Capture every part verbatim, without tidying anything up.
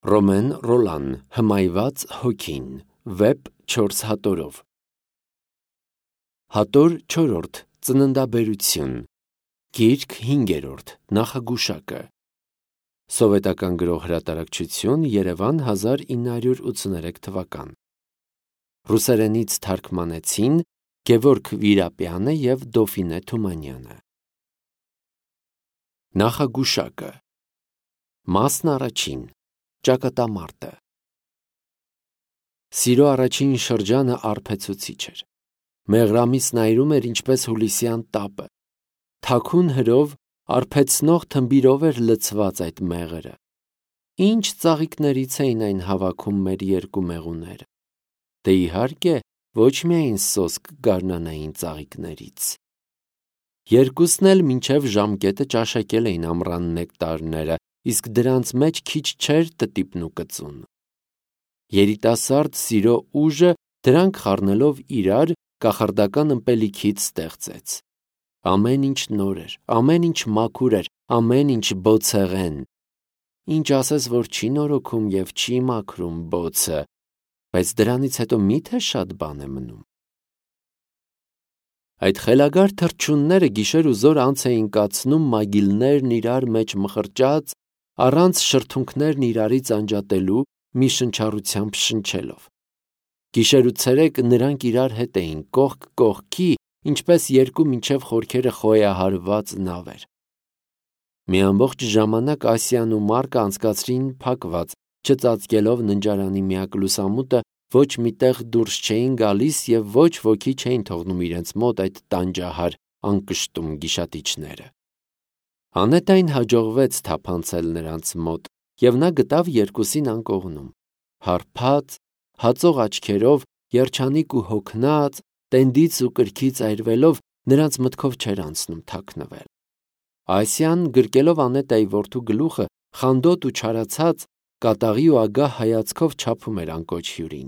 Ռոմեն Ռոլան, հմայված հոգին, վեպ չորս հատորով։ Հատոր չորրորդ, ծննդաբերություն, գիրք հինգերորդ, նախագուշակը։ Սովետական գրող հրատարակչություն, Երևան, հազար ինը հարյուր ութսուներեք թվական։ Ռուսերենից թարգմանեցին Գևորգ Վիրապյանը և Դոֆինե Թումանյանը։ Նախագուշակը։ Մասն առաջին, ճակատամարտը։ Սիրո առաջին շրջանը արբեցուցիչ էր։ Մեղրամիսն այրում էր ինչպես հուլիսյան տապը։ Թաքուն հրով, արբեցնող թմբիրով էր լցված այդ մեղրը։ Ինչ ծաղիկներից էին այն հավաքում մեր երկու մեղուները։ Դե իհարկե, ոչ միայն սոսկ գարնանային ծաղիկներից։ Երկուսն էլ մինչև ժամկետը ճաշակել էին ամռան նեկտարները, իսկ դրանց մեջ քիչ չէր տտիպն ու կծուն։ Երիտասարդ սիրո ուժը դրանք խառնելով իրար կախարդական ըմպելիքից ստեղծեց։ Ամեն ինչ նոր էր, ամեն ինչ մաքուր էր, ամեն ինչ բոցեղեն։ Ինչ ասես, որ չի նորոգում և չի մաքրում բոցը, բայց դրանից հետո միթե շատ բան է մնում։ Այդ խելագար թռչունները գիշեր ու զօր անց էին կացնում մագիլներն իրար մեջ մխրճած, առանց շրթունքներն իրարից անջատելու, մի շնչառությամբ շնչելով։ Գիշեր ու ցերեկ նրանք իրար հետ էին, կողք կողքի, ինչպես երկու մինչև խորքերը խոյահարված նավեր։ Մի ամբողջ ժամանակ Ասիան ու Մարկը անցկացրին փակված, չծածկելով ննջարանի միակ լուսամուտը, ոչ մի տեղ դուրս չէին գալիս և ոչ ոքի չէին թողնում իրենց մոտ այդ տանջահար անկշտում գիշատիչները։ Անետային հաջողվեց թափանցել նրանց մոտ, և նա գտավ երկուսին անկողնում։ Հարբած, հածող աչքերով, երջանիկ ու հոգնած, տենդից ու կրքից այրվելով, նրանց մտքով չէր անցնում թաքնվել։ Ասիան, գրկելով Անետայի որդու գլուխը, խանդոտ ու չարացած, կատաղի ու ագահ հայացքով չափում էր անկոչ հյուրին։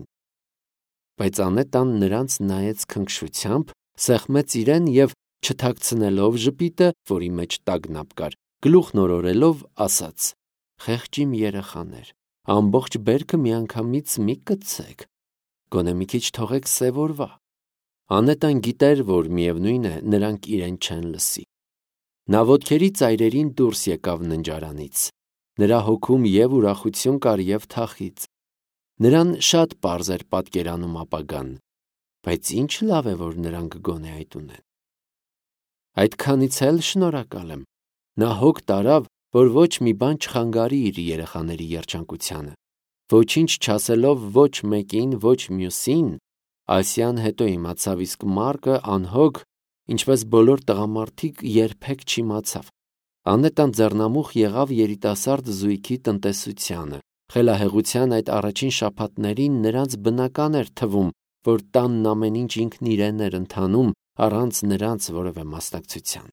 Բայց Անետան նրանց նայեց քնքշությամբ, սեղմեց իրեն և, չթաքցնելով ժպիտը, որի մեջ տագնապ կար, գլուխն օրորելով, ասաց. «Խեղճ իմ երեխաներ, ամբողջ բերքը միանգամից մի կցեք, գոնե մի քիչ թողեք սև օրվա»։ Անետան գիտեր, որ միևնույն է, նրանք իրեն չեն լսի։ Նա ոտքերի ծայրերին դուրս եկավ ննջարանից։ Նրա հոգում և ուրախություն կար, և թախիծ։ Նրան շատ պարզ էր պատկերանում ապագան, բայց ինչ լավ է, որ նրանք գոնե այդ ունեն։ Այդքանից էլ շնորհակալ եմ։ Նա հոգ տարավ, որ ոչ մի բան չխանգարի իր երեխաների երջանկությանը։ Ոչինչ չասելով ոչ մեկին, ոչ մյուսին, Ասիան հետո իմացավ, իսկ Մարկը անհոգ, ինչպես բոլոր տղամարդիկ, երբեք չիմացավ։ Անետան ձեռնամուխ եղավ երիտասարդ զույգի տնտեսությանը։ Խելահեղության այդ առաջին շաբաթներին նրանց բնական էր թվում, որ տանն ամեն ինչ ինքն իրեն էր ընթանում, առանց նրանց որևէ մասնակցության։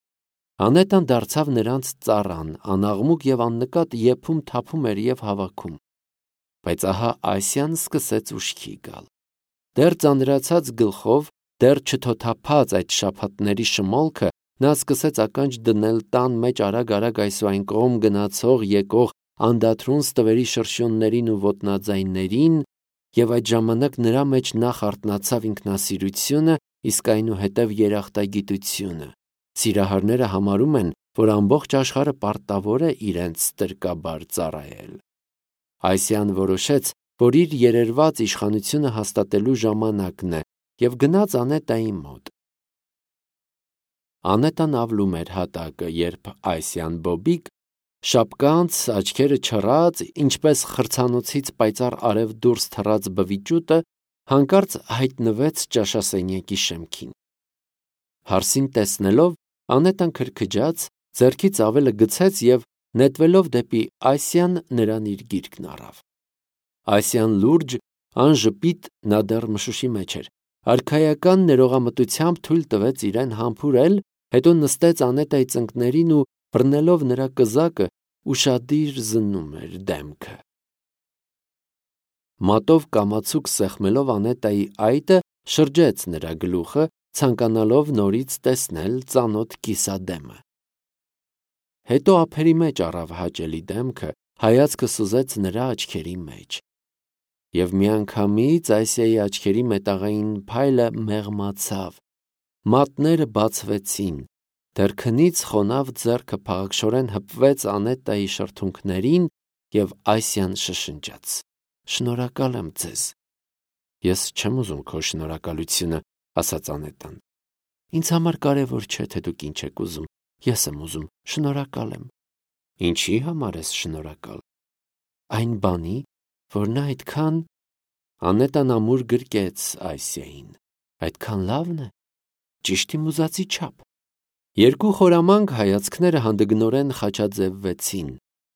Անետան դարձավ նրանց ծառան, անաղմուկ և աննկատ եփում-թափում էր և հավաքում։ Բայց ահա Ասիան սկսեց ուշքի գալ։ Դեռ ծանրացած գլխով, դեռ չթոթափած այդ շաբաթների շմոլքը, նա սկսեց ականջ դնել տան մեջ արագ-արագ այս ու այն կողմ գնացող եկող անդադրուն ստվերի շրշյուններին ու ոտնաձայններին, և այդ ժամանակ նրա մեջ նախ արթնացավ ինքնասիրությունը, իսկ այնուհետև երախտագիտությունը։ Սիրահարները համարում են, որ ամբողջ աշխարհը պարտավոր է իրենց ստրկաբար ծառայել։ Ասիան որոշեց, որ իր երերված իշխանությունը հաստատելու ժամանակն է, և գնաց Անետայի մոտ։ Անետան ավլում էր հատակը, երբ Ասիան բոբիկ, շապկանց, աչքերը չռած, ինչպես խրցանոցից պայծառ արև դուրս թռած բվիճուտը, հանկարծ հայտնվեց ճաշասենյակի շեմքին։ Հարսին տեսնելով, Անետան քրքջաց, ձեռքից ավելը գցեց և, նետվելով դեպի Ասիան, նրան իր գիրկն առավ։ Ասիան լուրջ, անժպիտ, նա դեռ մշուշի մեջ էր, արքայական ներողամտությամբ թույլ տվեց իրեն համբուրել, հետո նստեց Անետայի ծնկներին ու, բռնելով նրա կզակը, ուշադիր զննում էր դեմքը։ Մատով կամացուկ սեղմելով Անետայի այտը, շրջեց նրա գլուխը, ցանկանալով նորից տեսնել ծանոթ կիսադեմը։ Հետո ափերի մեջ առավ հաճելի դեմքը, հայացքը սուզեց նրա աչքերի մեջ։ Եվ միանգամից Ասիայի աչքերի մետաղային փայլը մեղմացավ, մատները բացվեցին, դեռ քնից խոնավ ձեռքը փաղաքշորեն հպվեց Անետայի շրթունքներին և Ասիան շշնջաց. «Շնորհակալ եմ ձեզ»։ «Ես չեմ ուզում քո շնորհակալությունը», ասաց Անետան։ «Ինձ համար կարևոր չէ, թե դուք ինչ եք ուզում, ես եմ ուզում, շնորհակալ եմ»։ «Ինչի համար ես շնորհակալ»։ «Այն բանի, որ նա այդքան…» Անետան ամուր գրկեց Ասիային։ «Այդքան լավն է, ճիշտ իմ ուզածի չափ»։ Երկու խորամանկ հայացքները հանդգնորեն խաչաձևվեցին։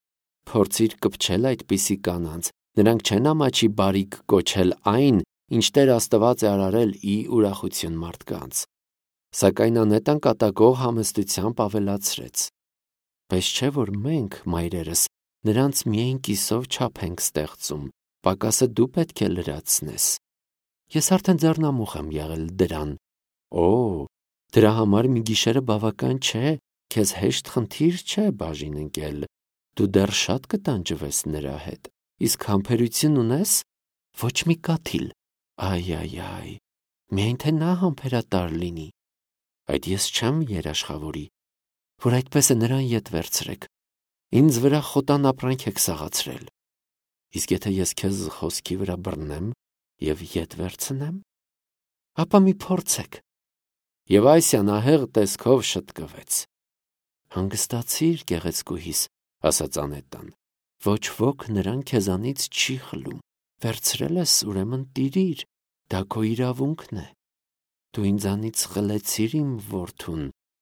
Փորձիր կպչել այդպիսի կանանց, նրանք չեն ամաչի բարիք կոչել այն, ինչ Տեր Աստված է արարել ի ուրախություն մարդկանց։ Սակայն Անետան կատակող համստությամբ ավելացրեց. «Պես չէ, որ մենք, մայրերս, նրանց միայն կիսով չափ ենք ստեղծում, պակասը դու պետք է լրացնես։ Ես արդեն ձեռնամուխ եմ եղել դրան։ Օ, դրա համար մի գիշերը բավական չէ, քեզ հեշտ խնդիր չէ բաժին ընկել, դու դեռ շատ կտանջվես նրա հետ, իսկ համբերություն ունես, ոչ մի կաթիլ, այ-այ-այ, միայն թե նա համբերատար լինի։ Այդ ես չեմ երաշխավորի, որ այդպես է նրան ետ վերցրեք, ինձ վրա խոտան ապրանք եք սաղացրել։ Իսկ եթե ես քեզ խոսքի վրա բռնեմ և ետ վերցնեմ, ապա մի փորձեք»։ Եվ Ասիան ահեղ տեսքով շտկվեց։ «Հանգստացիր, գեղեցկուհիս», ասաց Անետան, «ոչ ոք նրան քեզանից չի խլում, վերցրել ես, ուրեմն տիրիր, դա քո իրավունքն է։ Դու ինձանից խլեցիր իմ որդուն,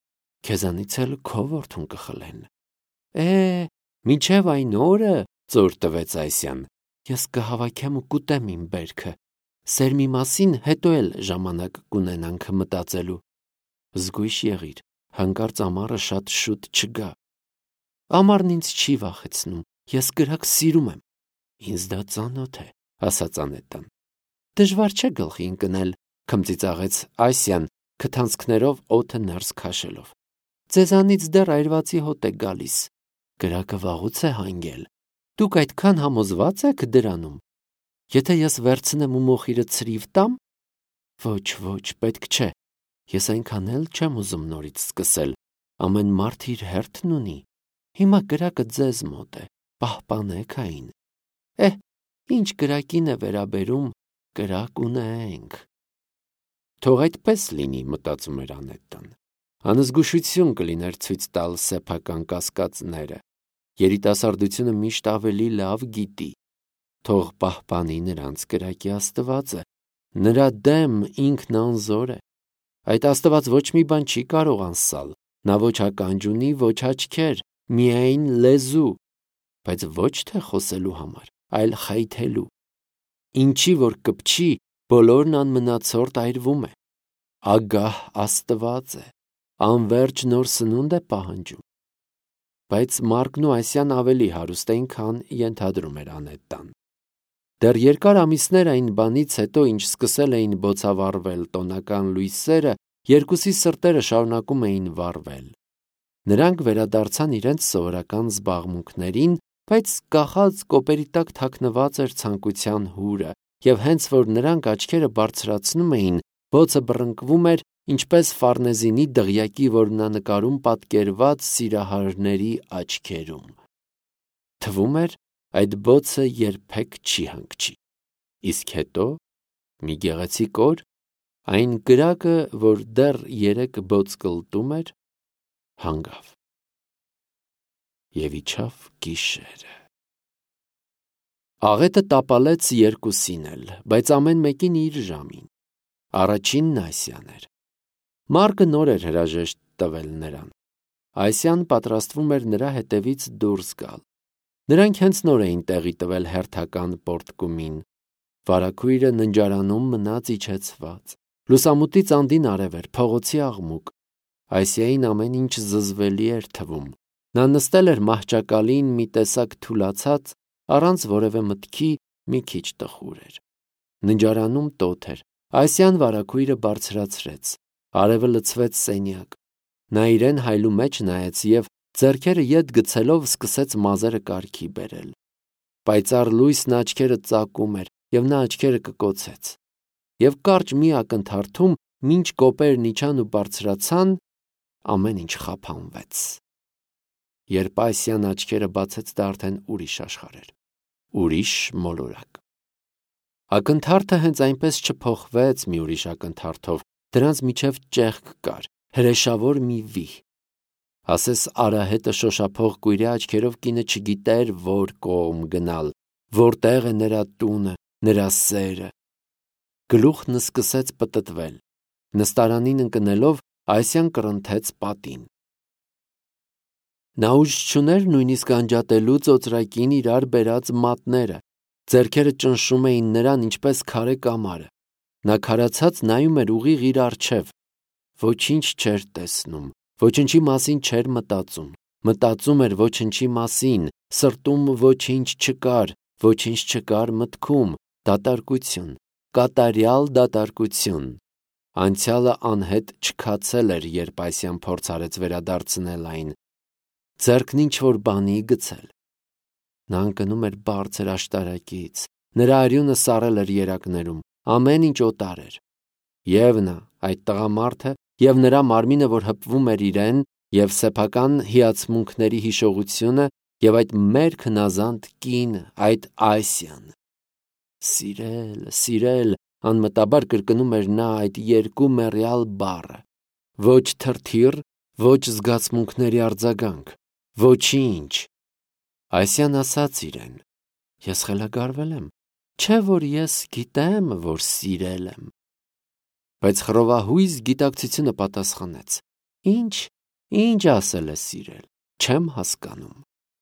քեզանից էլ քո որդուն կխլեն»։ «Է, մինչև այն օրը», ծոր տվեց Ասիան, «ես կհավաքեմ ու կուտեմ իմ բերքը, սերմի մասին հետո էլ ժամանակ կունենանք մտածելու։ Զգույշ եղիր, հանկարծ ամառը շատ շուտ չգա»։ «Ամառն ինձ չի վախեցնում, ես կրակ սիրում եմ»։ «Ինձ դա ծանոթ է», ասաց Անետան։ «Դժվար չէ գլխի ընկնել», քմծիծաղեց Ասիան, քթանցքներով օդը ներս քաշելով։ «Ձեզանից դեռ այրվածի հոտ է գալիս, կրակը վաղուց է հանգել, դուք այդքան համոզվա՞ծ եք դրանում։ Եթե ես վերցնեմ ու մոխիրը ցրիվ տամ։ Ոչ, ոչ, պետք չէ, ես այնքան էլ չեմ ուզում նորից սկսել, ամեն մարդ իր հերթն ունի, հիմա կրակը ձեզ մոտ է, պահպանեք այն։ Էհ, ինչ կրակին է վերաբերում, կրակ ունենք»։ «Թող այդպես լինի», մտածում էր Անետան։ Անզգուշություն կլիներ ցույց տալ սեփական կասկածները։ Երիտասարդությունը միշտ ավելի լավ գիտի։ Թող պահպանի նրանց կրակի Աստվածը։ Նրա դեմ ինքն անզոր է։ Այդ Աստված ոչ մի բան չի կարող անսալ։ Նա ոչ ականջ ունի, ոչ աչքեր, միայն լեզու, բայց ոչ թե խոսելու համար, այլ խայթելու։ Ինչի որ կպչի, բոլորն անմնացորդ այրվում է։ Ագահ Աստված է, անվերջ նոր սնունդ է պահանջում։ Բայց Մարկն ու Ասիան ավելի հարուստ էին, քան ենթադրում էր Անետան։ Դեռ երկար ամիսներ այն բանից հետո, ինչ սկսել էին բոցավառվել տոնական լույսերը, երկուսի սրտերը շարունակում էին վառվել։ Նրանք վերադարձան իրենց սովորական զբաղմունքներին, բայց կախած կոպերի տակ թաքնված էր ցանկության հուրը, և հենց որ նրանք աչքերը բարձրացնում էին, բոցը բռնկվում էր, ինչպես Ֆարնեզինի դղյակի որմնանկարում պատկերված սիրահարների աչքերում։ Թվում էր, այդ բոցը երբեք չի հանգչի։ Իսկ հետո, մի գեղեցիկ օր, այն կրակը, որ դեռ երեք բոց կլտում էր, հանգավ։ Եվ իջավ գիշերը։ Աղետը տապալեց երկուսին էլ, բայց ամեն մեկին իր ժամին։ Առաջինն Ասիան էր։ Մարկը նոր էր հրաժեշտ տվել նրան։ Ասիան պատրաստվում էր նրա հետևից դուրս գալ։ Նրանք հենց նոր էին տեղի տվել հերթական պորտկումին։ Վարագույրը ննջարանում մնաց իջեցված։ Լուսամուտից անդին արև էր, փողոցի աղմուկ։ Ասիային ամեն ինչ զզվելի էր թվում։ Նա նստել էր մահճակալին մի տեսակ թուլացած, առանց որևէ մտքի, մի քիչ տխուր էր։ Ննջարանում տոթ էր։ Ասիան վարագույրը բարձրացրեց։ Արևը լցվեց սենյակ։ Նա իրեն հայլու մեջ նայեց և ձեռքերը ետ գցելով սկսեց մազերը կարգի բերել։ Պայծառ լույսն աչքերը ծակում էր, եւ նա աչքերը կկոցեց։ Եվ կարճ մի ակնթարթում, մինչ կոպերն իջան ու բարձրացան, ամեն ինչ խափանվեց։ Երբ Ասիան աչքերը բացեց, դա արդեն ուրիշ աշխարհ էր, ուրիշ մոլորակ։ Ակնթարթը հենց այնպես չփոխվեց մի ուրիշ ակնթարթով, դրանց միջև ճեղք կար, հրեշավոր մի վիհ։ Ասես արահետը շոշափող կույրե աչքերով կինը չգիտեր, որ կողմ գնալ, որտեղ է նրա տունը, նրա սերը։ Գլուխն սկսեց պտտվել։ Նստարանին ընկնելով, Ասիան կռնթեց պատին։ Նա ուժ չուներ նույնիսկ անջատելու ծոծրակին իրար բերած մատները, ձեռքերը ճնշում էին նրան ինչպես քարե կամարը։ Նա քարացած նայում էր ուղիղ իր առջև, ոչինչ չէր տեսնում, ոչնչի մասին չէր մտածում, մտածում էր ոչնչի մասին, սրտում ոչինչ չկար, ոչինչ չկար մտքում, դատարկություն, կատարյալ դատարկություն։ Անցյալը անհետ չքացել էր, երբ Ասիան փորձ արեց վերադարձնել այն, ձեռքն ինչ-որ բանի գցել։ Նա ընկնում էր բարձր աշտարակից, նրա արյունը սառել էր երակներում, ամեն ինչ օտար էր։ Եվ նա, այդ տղամարդը, եւ նրա մարմինը, որ հպվում էր իրեն, եւ սեփական հիացմունքների հիշողությունը, եւ այդ մերկ հնազանդ կինը, այդ Ասիան։ Սիրել, սիրել, անմտաբար կրկնում էր նա այդ երկու մեռյալ բառը։ Ոչ թրթիռ, ոչ զգացմունքների արձագանք, ոչինչ։ Ասիան ասաց իրեն. Ես խելագարվել եմ, չէ որ ես գիտեմ, որ սիրել եմ։ Բայց խռովահույզ գիտակցությունը պատասխանեց. Ինչ, ինչ ասել է սիրել, չեմ հասկանում։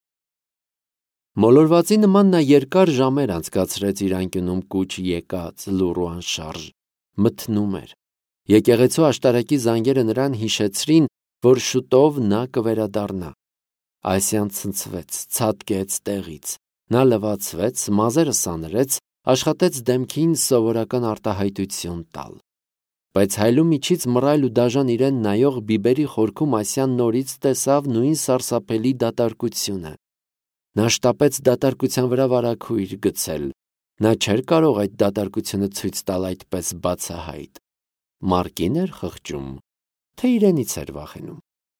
Մոլորվածի նման նա երկար ժամեր անցկացրեց իր անկյունում կուչ եկած լուռու անշարժ, մթնում էր։ Եկեղեցու աշտարակի զանգերը նրան հիշեցրին, որ շուտով նա կվերադառնա։ Ասիան ցնցվեց, ցատկեց տեղից։ Նա լվացվեց, մազերը սանրեց, աշխատեց դեմքին սովորական արտահայտություն տալ։ Բայց հայլու միջից մռայլ ու դաժան իրեն նայող բիբերի խորքում Ասիան նորից տեսավ նույն սարսափելի դատարկությունը։ Նա շտապեց դատարկության վրա վարագույր գցել։ Նա չէր կարող այդ դատարկությունը ցույց տալ այդպես բացահայտ։ Մարկին էր խղճում, թե իրենից էր վախենում։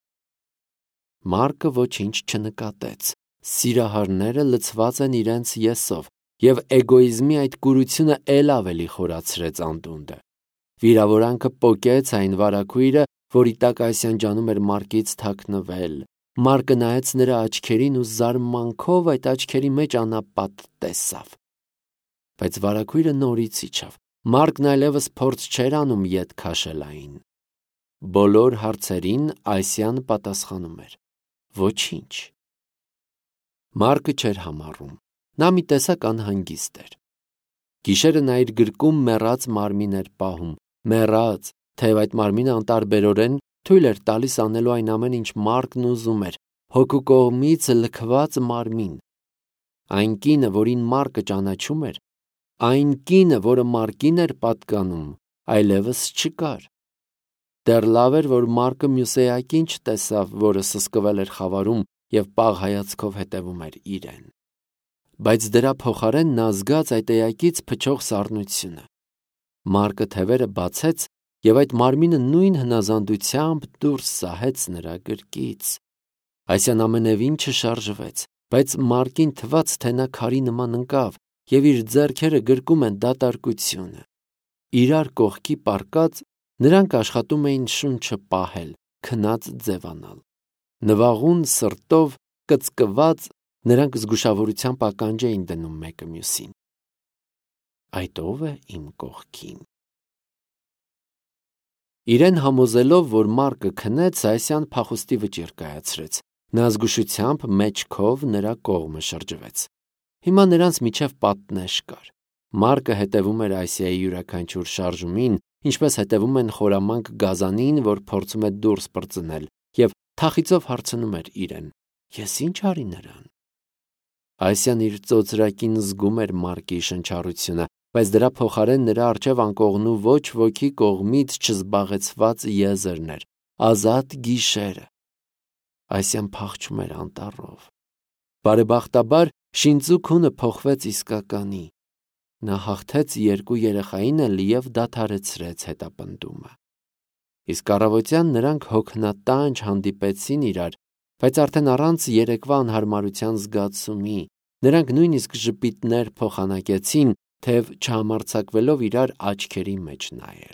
Մարկը ոչինչ չնկատեց։ Սիրահարները լցված են իրենց եսով, եւ էգոիզմի այդ կուրությունը ել ավելի խորացրեց անդունդը։ Վիրավորանքը պոկեց այն վարագույրը, որի տակ Ասիան ջանում էր Մարկից թաքնվել։ Մարկը նայեց նրա աչքերին ու զարմանքով այդ աչքերի մեջ անապատ տեսավ։ Բայց վարագույրը նորից իջավ։ Մարկն այլևս փորձ չէր անում ետ քաշել այն։ Բոլոր հարցերին Ասիան պատասխանում էր. Ոչինչ։ Մարկը չէր համառում։ Նա մի տեսակ անհանգիստ էր։ Գիշերը նա իր գրկում մեռած մարմին էր պահում, մեռած, թեև այդ մարմինը անտարբերորեն թույլ էր տալիս անելու այն ամեն ինչ Մարկն ուզում էր, հոգու կողմից լքված մարմին։ Այն կինը, որին Մարկը ճանաչում էր, այն կինը, որը Մարկին էր պատկանում, այլևս չկար։ Դեռ լավ էր, որ Մարկը մյուսեակին չտեսավ, որը սսկվել էր խավարում եւ պաղ հայացքով հետևում էր իրեն։ Բայց դրա փոխարեն նա զգաց այդ էակից փչող սառնությունը։ Մարկը թևերը բացեց եւ այդ մարմինը նույն հնազանդությամբ դուրս սահեց նրա գրկից։ Ասիան ամենևին չշարժվեց, բայց Մարկին թվաց, թե նա քարի նման ընկավ եւ իր ձեռքերը գրկում են դատարկությունը։ Իրար կողքի պառկած նրանք աշխատում էին շունչը պահել, քնած ձևանալ։ Նվաղուն սրտով կծկված նրանք զգուշավորությամբ ականջ էին դնում մեկը մյուսին։ Այդ ով է իմ կողքին։ Իրեն համոզելով, որ Մարկը քնեց, Ասիան փախուստի վճիռ կայացրեց։ Նա զգուշությամբ մեջքով նրա կողմը շրջվեց։ Հիմա նրանց միջև պատնեշ կար։ Մարկը հետևում էր Ասիայի յուրաքանչյուր շարժումին, ինչպես հետևում են խորամանկ գազանին, որ փորձում է դուրս պրծնել, եւ թախիծով հարցնում էր իրեն. Ես ինչ արի նրան։ Ասիան իր ծոծրակին զգում էր Մարկի շնչառությունը, բայց դրա փոխարեն նրա առջև անկողնու ոչ ոքի կողմից չզբաղեցված եզրն էր, ազատ գիշերը։ Այսյան փախչում էր անտառով։ Բարեբախտաբար Շինձուքունը փոխվեց իսկականի։ Նա հաղթեց երկու երեխային էլ և դադարեցրեց հետապնդումը։ Իսկ առավոտյան նրանք հոգնատանջ հանդիպեցին իրար, բայց արդեն առանց երեկվա անհարմարության զգացումի, նրանք նույնիսկ ժպիտներ փոխանակեցին, թեև չհամարձակվելով իրար աչքերի մեջ նայել։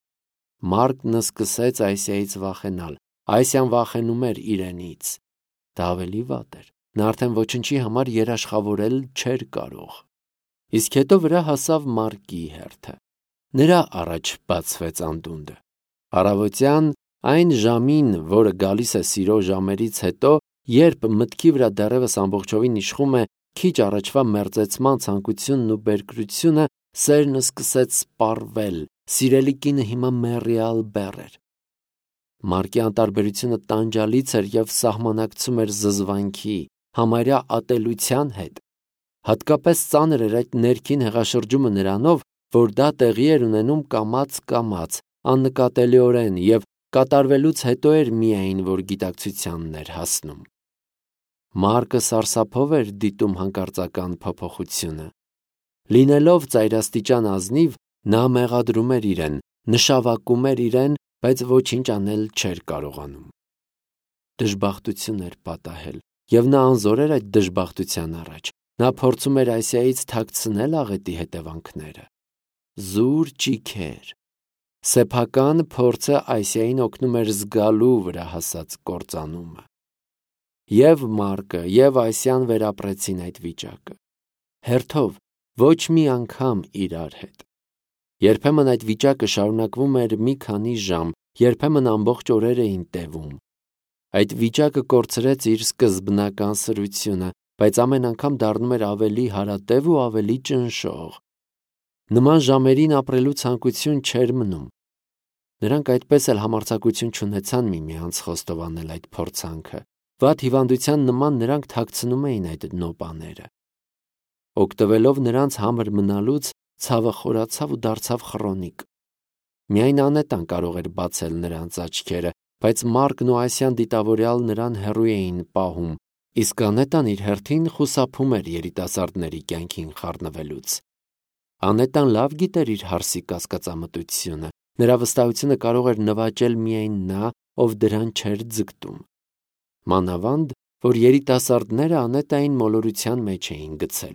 Մարկն սկսեց Այսիայից վախենալ, Այսիան վախենում էր իրենից։ Դա ավելի վատ էր, նա արդեն ոչնչի համար երաշխավորել չէր կարող։ Իսկ հետո վրա հասավ Մարկի հերթը։ Նրա առաջ բացվեց անդունդը։ Առավոտյան այն ժամին, որը գալիս է սիրո ժամերից հետո, երբ մտքի վրա դեռևս ամբողջովին իշխում է քիչ առաջվա մերձեցման ցանկությունն ու բերկրությունը, սերն սկսեց սպառվել, սիրելի կինը հիմա մեռյալ բեռ էր։ Մարկի անտարբերությունը տանջալից էր և սահմանակցում էր զզվանքի, համարյա ատելության հետ։ Հատկապես ծանր էր այդ ներքին հեղաշրջումը նրանով, որ դա տեղի էր ունենում կամաց-կամաց, աննկատելիորեն և կատարվելուց հետո էր միայն, որ գիտակցությանն էր հասնում։ Մարկը սարսափով էր դիտում հանկարծական փոփոխությունը։ Լինելով ծայրաստիճան ազնիվ, նա մեղադրում էր իրեն, նշավակում էր իրեն, բայց ոչինչ անել չէր կարողանում։ Դժբախտություն էր պատահել, և նա անզոր էր այդ դժբախտության առաջ։ Նա փորձում էր Այսիայից թաքցնել աղետի հետևանքները։ Զուր ճիգեր։ Սեփական փորձը Այսիային օգնում էր զգալու վրա հասած կործանումը։ Եվ Մարկը, և Այսիան վերապրեցին այդ վիճակը։ Հերթով, ոչ մի անգամ իրար հետ։ Երբեմն այդ վիճակը շարունակվում էր մի քանի ժամ, երբեմն ամբողջ օրեր էին տևում։ Այդ վիճակը կորցրեց իր սկզբնական սրությունը, բայց ամեն անգամ դառնում էր ավելի հարատև ու ավելի ճնշող։ Նման ժամերին ապրելու ցանկություն չէր մնում։ Նրանք այդպես էլ համարձակություն չունեցան միմյանց խոստովանել այդ փորձանքը։ Վատ հիվանդության նման նրանք թաքցնում էին այդ նոպաները։ Օգտվելով նրանց համր մնալուց, ցավը խորացավ ու դարձավ խռոնիկ։ Միայն Անետան կարող էր բացել նրանց աչքերը, բայց Մարկն ու Այսիան դիտավորյալ նրան հեռու էին պահում, իսկ Անետան իր հերթին խուսափում էր երիտասարդների կյանքին խառնվելուց։ Անետան լավ գիտեր իր հարսի կասկածամտությունը, նրա վստահությունը կարող էր նվաճել միայն նա, ով դրան չէր ձգտում։ Մանավանդ, որ երիտասարդները Անետային մոլորության մեջ էին գցել։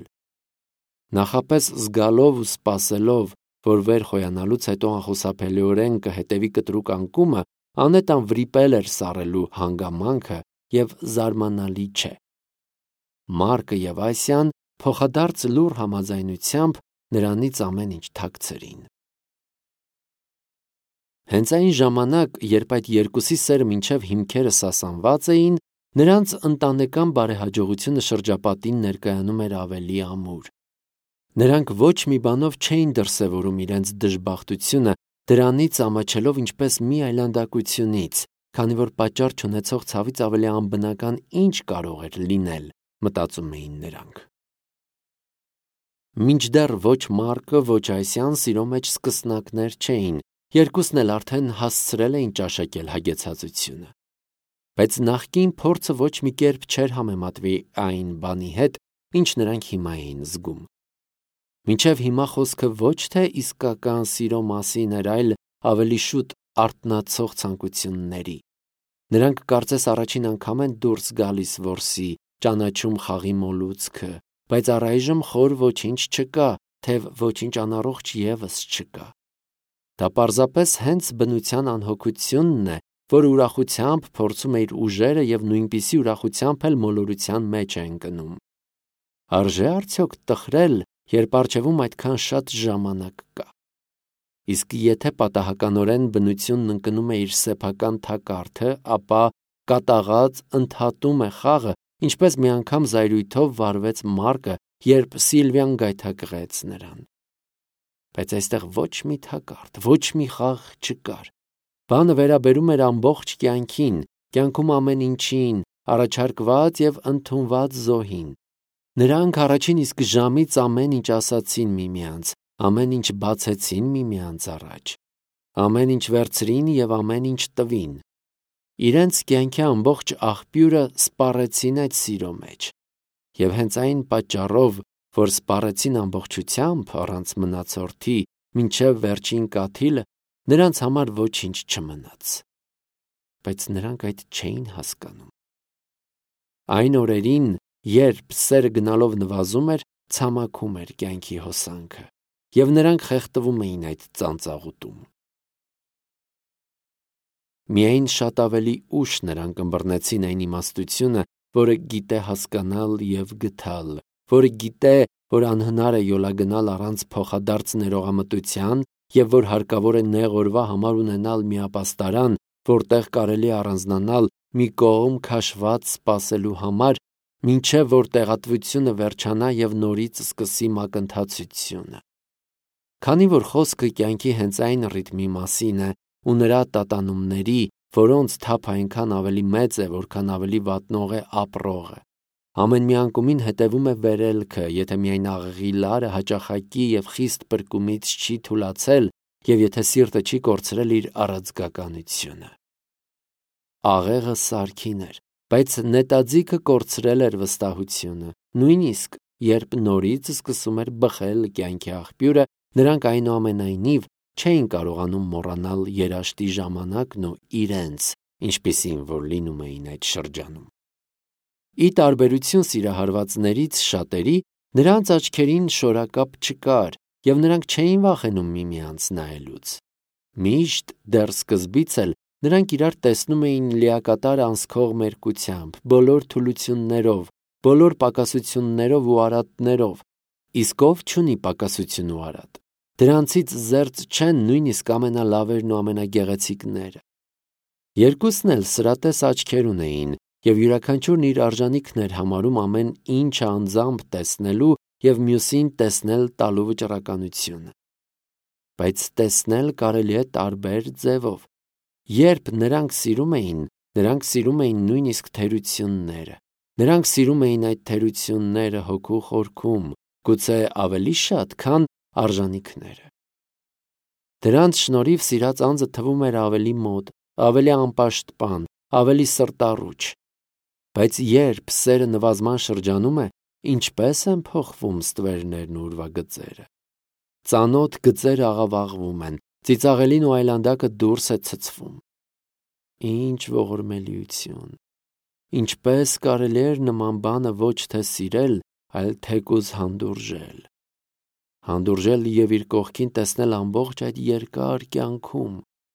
Նախապես զգալով ու սպասելով, որ վեր խոյանալուց հետո անխուսափելիորեն կհետևի կտրուկ անկումը, Անետան վրիպել էր սառելու հանգամանքը և զարմանալի չէ։ Մարկը և Այսիան փոխադարձ լուռ համաձայնությամբ նրանից ամեն ինչ թաքցրին։ Հենց այն ժամանակ, երբ այդ երկուսի սերը մինչև հիմքերը սասանված էին, նրանց ընտանեկան բարեհաջողությունը շրջապատին ներկայանում էր ավելի ամուր։ Նրանք ոչ մի բանով չէին դրսևորում իրենց դժբախտությունը, դրանից ամաչելով ինչպես մի այլանդակությունից, քանի որ պատճառ չունեցող ցավից ավելի անբնական ինչ կարող էր լինել, մտածում էին նրանք։ Մինչդեռ ոչ Մարկը, ոչ Այսիան սիրո մեջ սկսնակներ չէին, երկուսն էլ արդեն հասցրել էին ճաշակել հագեցածությունը։ Բայց նախկին փորձը ոչ մի կերպ չէր համեմատվի այն բանի հետ, ինչ նրանք հիմա էին զգում։ Մինչև հիմա խոսքը ոչ թե իսկական սիրո մասին էր, այլ ավելի շուտ արթնացող ցանկությունների։ Նրանք կարծես առաջին անգամ են դուրս գալիս որսի, ճանաչում խաղի մոլուցքը, բայց առայժմ խոր ոչինչ չկա, թեև ոչինչ անառողջ ևս չկա։ Դա պարզապես հենց բնության անհոգությունն է, որ ուրախությամբ փորձում է իր ուժերը և նույնպիսի ուրախությամբ էլ մոլորության մեջ է ընկնում։ Արժե արդյոք տխրել, երբ առջևում այդքան շատ ժամանակ կա։ Իսկ եթե պատահականորեն բնությունն ընկնում է իր սեփական թակարդը, ապա կատաղած ընդհատում է խաղը, ինչպես մի անգամ զայրույթով վարվեց Մարկը, երբ Սիլվիան գայթակղեց նրան։ Բայց այստեղ ոչ մի թակարդ, ոչ մի խաղ չկար։ Բանը վերաբերում էր ամբողջ կյանքին, կյանքում ամեն ինչին, առաջարկված և ընդունված զոհին։ Նրանք առաջին իսկ ժամից ամեն ինչ ասացին միմյանց, ամեն ինչ բացեցին միմյանց առաջ, ամեն ինչ վերցրին և ամեն ինչ տվին։ Իրենց կյանքի ամբողջ աղբյուրը սպառեցին այդ սիրո մեջ, և հենց այն պատճառով, որ սպառեցին ամբողջությամբ առանց մնացորդի մինչև վերջին կաթիլը, նրանց համար ոչինչ չմնաց։ Բայց նրանք այդ չէին հասկանում։ Այն օրերին, երբ սերը գնալով նվազում էր, ցամաքում էր կյանքի հոսանքը, և նրանք խեղդվում էին այդ ծանծաղուտում։ Միայն շատ ավելի ուշ նրանք ըմբռնեցին այն իմաստությունը, որը գիտե հասկանալ և գթալ, որը գիտե, որ անհնար է յոլագնալ առանց փոխադարձ ներողամտության և որ հարկավոր է նեղ օրվա համար ունենալ մի ապաստարան, որտեղ կարելի է առանձնանալ մի կողմ քաշված սպասելու համար, մինչև որ տեղատվությունը վերջանա և նորից սկսի մակընթացությունը։ Քանի որ խոսքը կյանքի հենց այն ռիթմի մասին է ու նրա տատանումների, որոնց թափը այնքան ավելի մեծ է, որքան ավելի վատնող է ապրողը, ամեն մի անկումին հետևում է վերելքը, եթե միայն աղեղի լարը հաճախակի և խիստ պրկումից չի թուլացել և եթե սիրտը չի կորցրել իր առաձգականությունը։ Աղեղը սարքին էր, բայց նետաձիգը կորցրել էր վստահությունը, նույնիսկ երբ նորից սկսում էր բխել կյանքի աղբյուրը, նրանք այնուամենայնիվ չէին կարողանում մոռանալ երաշտի ժամանակն ու իրենց, ինչպիսին որ լինում էին այդ շրջանում։ Ի տարբերություն սիրահարվածներից շատերի, նրանց աչքերին շորակապ չկար, և նրանք չէին վախենում միմյանց նայելուց։ Միշտ դեռ սկզբից էլ նրանք իրար տեսնում էին լիակատար անսքող մերկությամբ, բոլոր թուլություններով, բոլոր պակասություններով ու արատներով, իսկ ով չունի պակասություն ու արատ, դրանցից զերծ չեն նույնիսկ ամենալավերն ու ամենագեղեցիկները։ Երկուսն էլ սրատես աչքեր ունեին, և յուրաքանչյուրն իր արժանիքն էր համարում ամեն ինչը անձամբ տեսնելու և մյուսին տեսնել տալու վճռականությունը։ Բայց տեսնել կարելի է տարբեր ձևով։ Երբ նրանք սիրում էին, նրանք սիրում էին նույնիսկ թերությունները։ Նրանք սիրում էին այդ թերությունները հոգու խորքում, գուցե ավելի շատ, քան արժանիքները։ Դրանց շնորհիվ սիրած անձը թվում էր ավելի մոտ, ավելի անպաշտպան, ավելի սրտառուչ։ Բայց երբ սերը նվազման շրջանում է, ինչպե՞ս են փոխվում ստվերներն ու ուրվագծերը։ Ծանոթ գծերը աղավաղվում են, ծիծաղելին ու այլանդակը դուրս է ցցվում։ Ինչ ողորմելիություն։ Ինչպե՞ս կարելի էր նման բանը ոչ թե սիրել, այլ թեկուզ հանդուրժել։ Հանդուրժել և իր կողքին տեսնել ամբողջ այդ երկար կյանքում։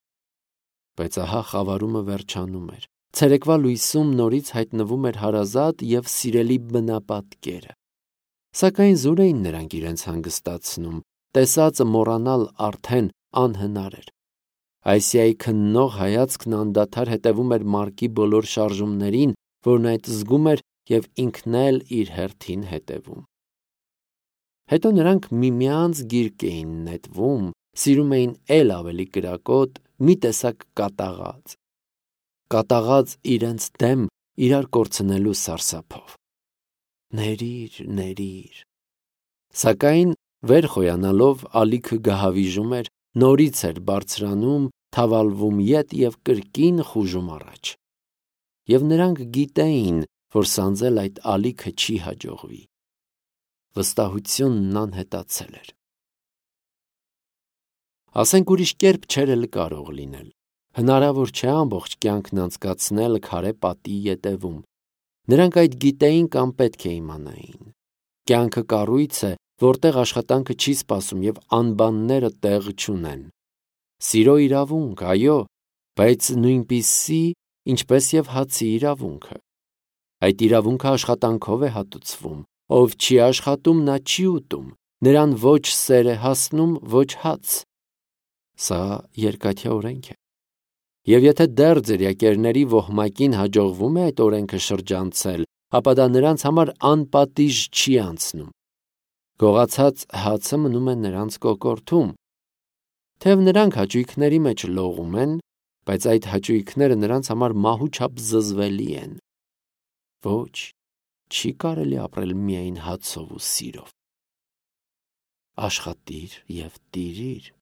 Բայց ահա խավարումը վերջանում էր։ Ցերեկվա լույսում նորից հայտնվում էր հարազատ և սիրելի բնապատկերը։ Սակայն զուր էին նրանք իրենց հանգստացնում, տեսածը մոռանալ արդեն անհնար էր։ Այսիայի քննող հայացքն անդադար հետևում էր Մարկի բոլոր շարժումներին, որն այդ զգում էր և ինքն էլ իր հերթին հետևում։ Հետո նրանք միմյանց գիրկ էին նետվում, սիրում էին էլ ավելի կրակոտ, մի տեսակ կատաղած։ Կատաղած իրենց դեմ իրար կորցնելու սարսափով։ Ներիր, ներիր։ Սակայն վեր խոյանալով ալիքը գահավիժում էր, նորից էր բարձրանում, թավալվում ետ և կրկին խուժում առաջ։ Եվ նրանք գիտեին, որ սանձել այդ ալիքը չի հաջողվի։ Վստահությունն անհետացել էր։ Ասենք ուրիշ կերպ չէր էլ կարող լինել։ Հնարավոր չէ ամբողջ կյանքն անցկացնել քարե պատի ետևում։ Նրանք այդ գիտեին կամ պետք է իմանային։ Կյանքը կառույց է, որտեղ աշխատանքը չի սպասում և անբանները տեղ չունեն։ Սիրո իրավունք, այո, բայց նույնպիսի, ինչպես և հացի իրավունքը։ Այդ իրավունքը աշխատանքով է հատուցվում։ Ով չի աշխատում, նա չի ուտում։ Նրան ոչ սեր է հասնում, ոչ հաց։ Սա երկաթյա օրենք է։ Եվ եթե դեռ ձրիակերների ոհմակին հաջողվում է այդ օրենքը շրջանցել, ապա դա նրանց համար անպատիժ չի անցնում։ Գողացած հացը մնում է նրանց կոկորդում։ Թեև նրանք հաճույքների մեջ լողում են, բայց այդ հաճույքները նրանց համար մահու չափ զզվելի են։ Ոչ, չի կարելի ապրել միայն հացով ու սիրով։ Աշխատիր և տիրիր։